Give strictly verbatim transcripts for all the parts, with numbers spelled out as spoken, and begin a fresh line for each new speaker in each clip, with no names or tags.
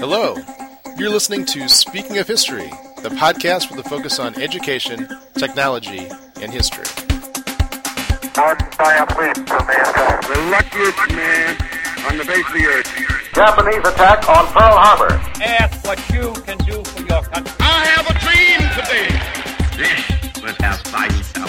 Hello. You're listening to Speaking of History, the podcast with a focus on education, technology, and history.
One giant leap for mankind.
The luckiest man on the face of the earth.
Japanese attack on Pearl Harbor.
Ask what you can do for your country.
I have a dream today.
This was our fighting power.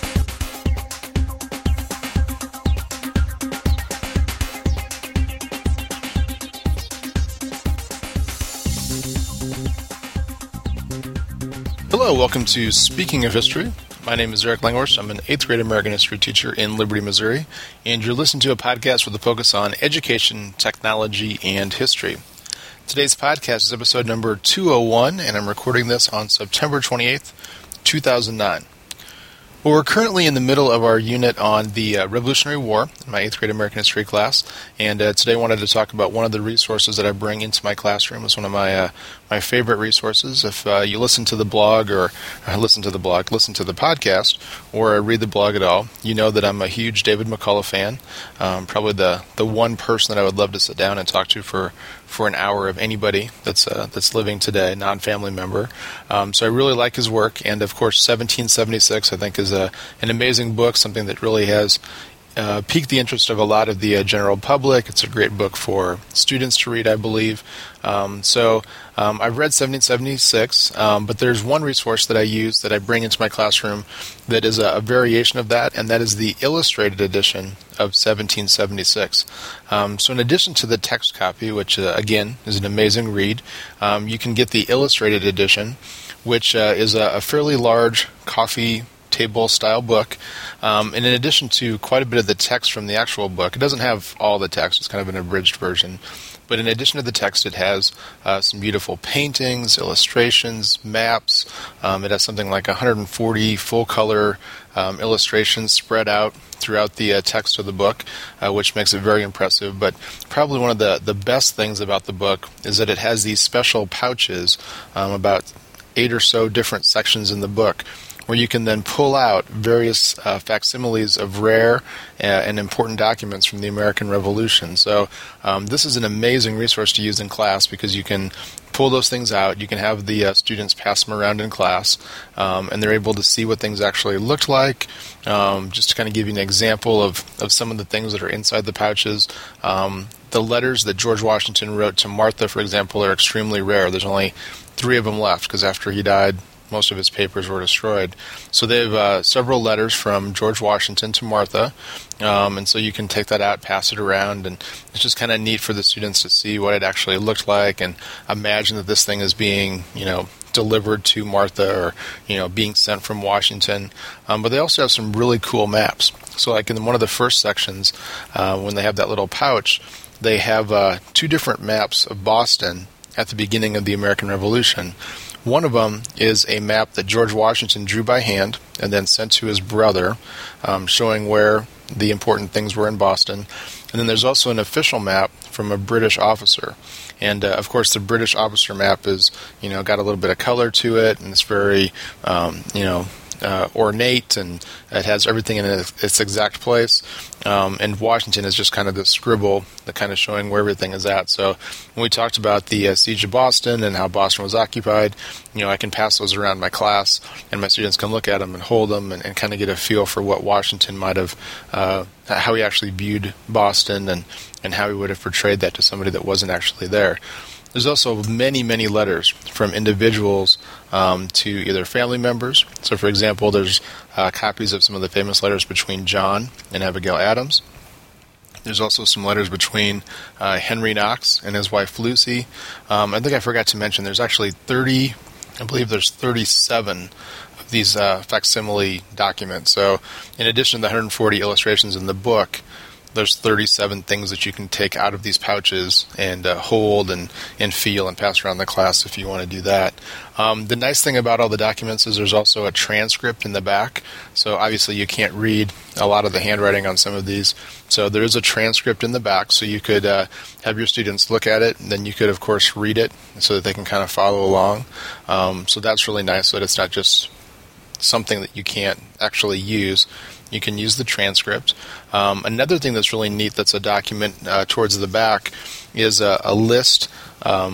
Hello, welcome to Speaking of History. My name is Eric Langhorst. I'm an eighth grade American history teacher in Liberty, Missouri, and you're listening to a podcast with a focus on education, technology, and history. Today's podcast is episode number two oh one, and I'm recording this on September twenty-eighth, two thousand nine. Well, we're currently in the middle of our unit on the uh, Revolutionary War in my eighth grade American history class, and uh, today I wanted to talk about one of the resources that I bring into my classroom. It's one of my uh, my favorite resources. If uh, you listen to the blog, or uh, listen to the blog, listen to the podcast, or uh, read the blog at all, you know that I'm a huge David McCullough fan. Um, probably the, the one person that I would love to sit down and talk to for for an hour of anybody that's uh, that's living today, non-family member. Um, so I really like his work, and of course, seventeen seventy-six I think is a an amazing book, something that really has uh, piqued the interest of a lot of the uh, general public. It's a great book for students to read, I believe. Um, so um, I've read seventeen seventy-six, um, but there's one resource that I use that I bring into my classroom that is a, a variation of that, and that is the illustrated edition of seventeen seventy-six. Um, so in addition to the text copy, which uh, again is an amazing read, um, you can get the illustrated edition, which uh, is a, a fairly large coffee table style book, um, and in addition to quite a bit of the text from the actual book. It doesn't have all the text, it's kind of an abridged version, but in addition to the text, it has uh, some beautiful paintings, illustrations, maps. Um, it has something like one hundred forty full-color um, illustrations spread out throughout the uh, text of the book, uh, which makes it very impressive. But probably one of the, the best things about the book is that it has these special pouches, um, about eight or so different sections in the book, where you can then pull out various uh, facsimiles of rare uh, and important documents from the American Revolution. So um, this is an amazing resource to use in class because you can pull those things out. You can have the uh, students pass them around in class, um, and they're able to see what things actually looked like. Um, just to kind of give you an example of, of some of the things that are inside the pouches. Um, the letters that George Washington wrote to Martha, for example, are extremely rare. There's only three of them left because after he died, most of his papers were destroyed. So they have uh, several letters from George Washington to Martha, um, and so you can take that out, pass it around, and it's just kind of neat for the students to see what it actually looked like and imagine that this thing is being, you know, delivered to Martha or, you know, being sent from Washington. Um, but they also have some really cool maps. So like in one of the first sections, uh, when they have that little pouch, they have uh, two different maps of Boston at the beginning of the American Revolution. One of them is a map that George Washington drew by hand and then sent to his brother, um, showing where the important things were in Boston. And then there's also an official map from a British officer. And, uh, of course, the British officer map is, you know, got a little bit of color to it, and it's very, um, you know, Uh, ornate, and it has everything in its exact place. Um, and Washington is just kind of the scribble that kind of showing where everything is at. So when we talked about the uh, siege of Boston and how Boston was occupied, you know, I can pass those around my class, and my students can look at them and hold them and, and kind of get a feel for what Washington might have, uh, how he actually viewed Boston, and, and how he would have portrayed that to somebody that wasn't actually there. There's also many, many letters from individuals um, to either family members. So, for example, there's uh, copies of some of the famous letters between John and Abigail Adams. There's also some letters between uh, Henry Knox and his wife Lucy. Um, I think I forgot to mention there's actually thirty, I believe there's thirty-seven of these uh, facsimile documents. So, in addition to the one hundred forty illustrations in the book, there's thirty-seven things that you can take out of these pouches and uh, hold and, and feel and pass around the class if you want to do that. Um, the nice thing about all the documents is there's also a transcript in the back. So obviously you can't read a lot of the handwriting on some of these. So there is a transcript in the back, so you could uh, have your students look at it, and then you could, of course, read it so that they can kind of follow along. Um, so that's really nice, so that it's not just something that you can't actually use. You can use the transcript. Um, another thing that's really neat that's a document uh, towards the back is a, a list um,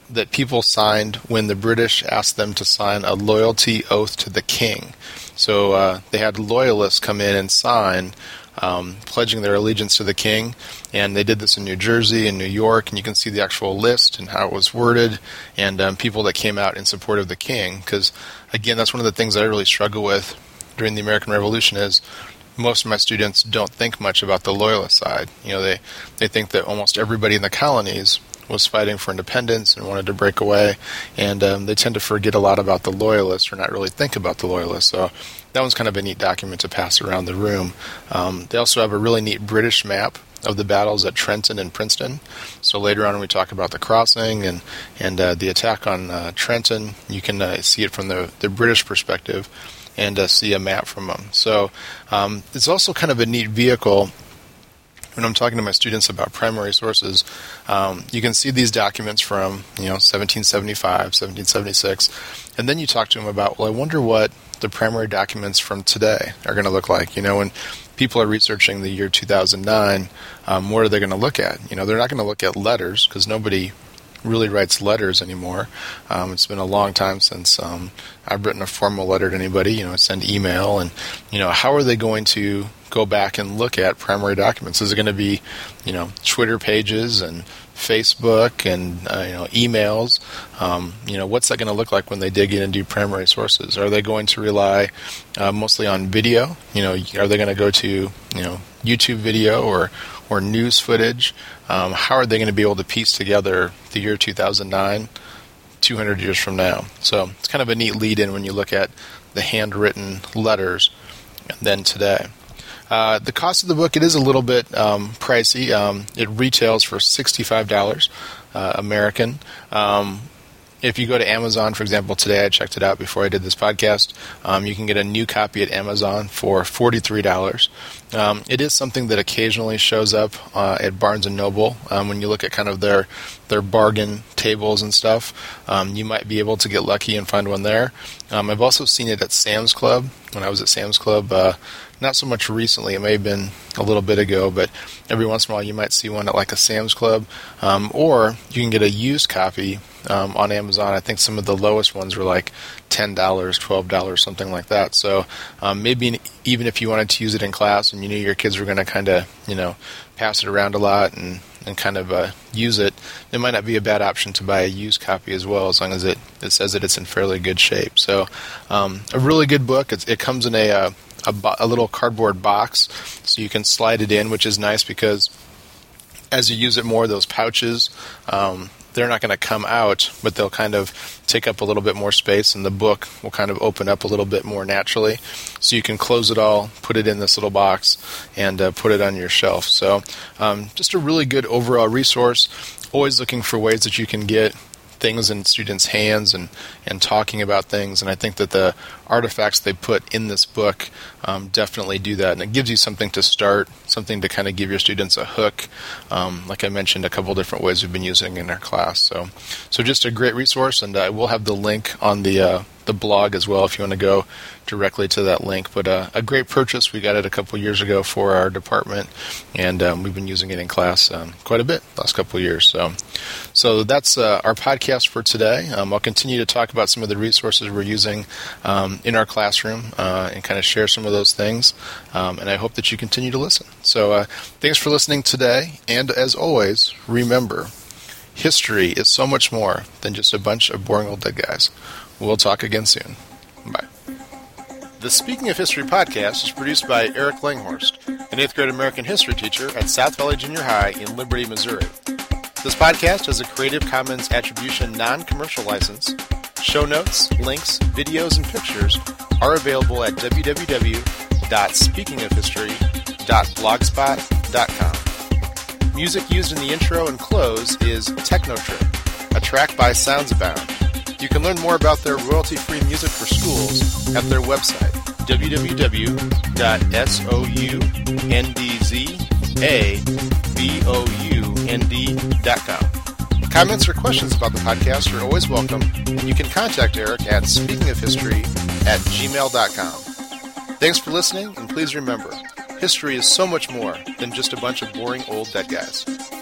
that people signed when the British asked them to sign a loyalty oath to the king. So uh, they had loyalists come in and sign, um, pledging their allegiance to the king, and they did this in New Jersey and New York, and you can see the actual list and how it was worded, and um, people that came out in support of the king, because, again, that's one of the things that I really struggle with during the American Revolution is most of my students don't think much about the loyalist side. You know, they, they think that almost everybody in the colonies was fighting for independence and wanted to break away, and um, they tend to forget a lot about the loyalists or not really think about the loyalists. So that one's kind of a neat document to pass around the room. Um, they also have a really neat British map of the battles at Trenton and Princeton. So later on when we talk about the crossing and, and uh, the attack on uh, Trenton, you can uh, see it from the, the British perspective and uh, see a map from them. So um, it's also kind of a neat vehicle when I'm talking to my students about primary sources. Um, you can see these documents from, you know, seventeen seventy-five, seventeen seventy-six, and then you talk to them about, well, I wonder what the primary documents from today are going to look like. You know, when people are researching the year two thousand nine, um, what are they going to look at? You know, they're not going to look at letters because nobody really writes letters anymore. Um, it's been a long time since um, I've written a formal letter to anybody. You know, I send email, and you know, how are they going to go back and look at primary documents? Is it going to be, you know, Twitter pages and Facebook and uh, you know, emails? Um, you know, what's that going to look like when they dig in and do primary sources? Are they going to rely uh, mostly on video? You know, are they going to go to, you know, YouTube video or or news footage? Um, how are they going to be able to piece together the year two thousand nine, two hundred years from now? So it's kind of a neat lead-in when you look at the handwritten letters and then today. Uh, the cost of the book, it is a little bit um, pricey. Um, it retails for sixty-five dollars uh, American. Um, if you go to Amazon, for example, today I checked it out before I did this podcast, um, you can get a new copy at Amazon for forty-three dollars. Um, it is something that occasionally shows up uh, at Barnes and Noble. Um, when you look at kind of their their bargain tables and stuff, um, you might be able to get lucky and find one there. Um, I've also seen it at Sam's Club. When I was at Sam's Club, uh, not so much recently, it may have been a little bit ago, but every once in a while you might see one at like a Sam's Club, um, or you can get a used copy um, on Amazon. I think some of the lowest ones were like ten dollars, twelve dollars, something like that. So um, maybe even if you wanted to use it in class and you knew your kids were going to kind of, you know, pass it around a lot and, and kind of uh, use it, it might not be a bad option to buy a used copy as well, as long as it, it says that it's in fairly good shape. So um, a really good book. It's, it comes in a, uh, a, bo- a little cardboard box, so you can slide it in, which is nice because as you use it more, those pouches, um, they're not going to come out, but they'll kind of take up a little bit more space, and the book will kind of open up a little bit more naturally. So you can close it all, put it in this little box, and uh, put it on your shelf. So um, just a really good overall resource. Always looking for ways that you can get things in students' hands and, and talking about things. And I think that the artifacts they put in this book um, definitely do that. And it gives you something to start, something to kind of give your students a hook. Um, like I mentioned, a couple different ways we've been using in our class. So so just a great resource, and uh, we'll have the link on the uh, the blog as well if you want to go directly to that link. But uh, a great purchase. We got it a couple years ago for our department, and um, we've been using it in class um, quite a bit the last couple of years. So so that's uh, our podcast for today. Um, I'll continue to talk about some of the resources we're using um, in our classroom uh, and kind of share some of those things, um, and I hope that you continue to listen. So uh, thanks for listening today, and as always, remember, history is so much more than just a bunch of boring old dead guys. We'll talk again soon. Bye. The Speaking of History podcast is produced by Eric Langhorst, an eighth grade American history teacher at South Valley Junior High in Liberty, Missouri. This podcast has a Creative Commons Attribution Non-Commercial License. Show notes, links, videos, and pictures are available at w w w dot speaking of history dot blogspot dot com. Music used in the intro and close is Techno Trip, a track by Sounds Abound. You can learn more about their royalty-free music for schools at their website, w w w dot soundabond dot com. Comments or questions about the podcast are always welcome, and you can contact Eric at speakingofhistory at gmail dot com. Thanks for listening, and please remember, history is so much more than just a bunch of boring old dead guys.